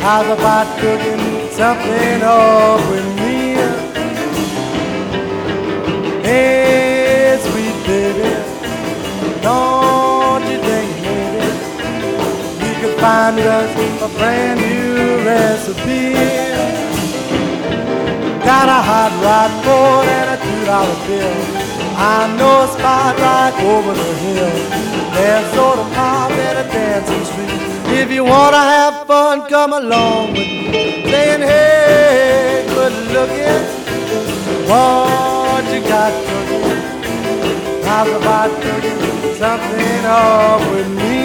How's about cooking something up with me? Hey, sweet baby, don't you think maybe we could find us a brand new recipe? Got a hot rod board and a $2 bill. I know a spot right over the hill. There's soda pop and a dancing street. If you wanna have fun, come along with me. Saying, hey, good looking, what you got cooking? How's about cooking something up with me?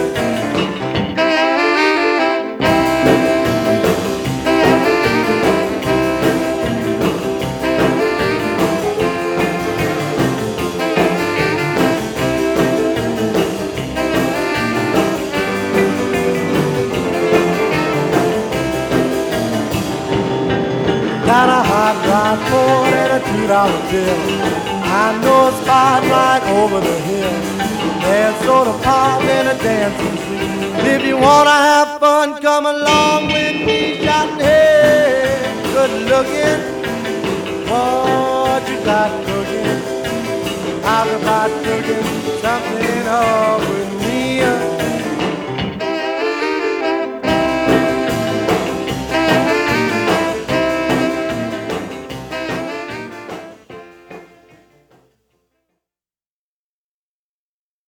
Got a hot rod board and a $2 bill. I know a spot right over the hill. There's soda pop and a dancing street. If you wanna have fun, come along with me. Shouting, hey, good looking,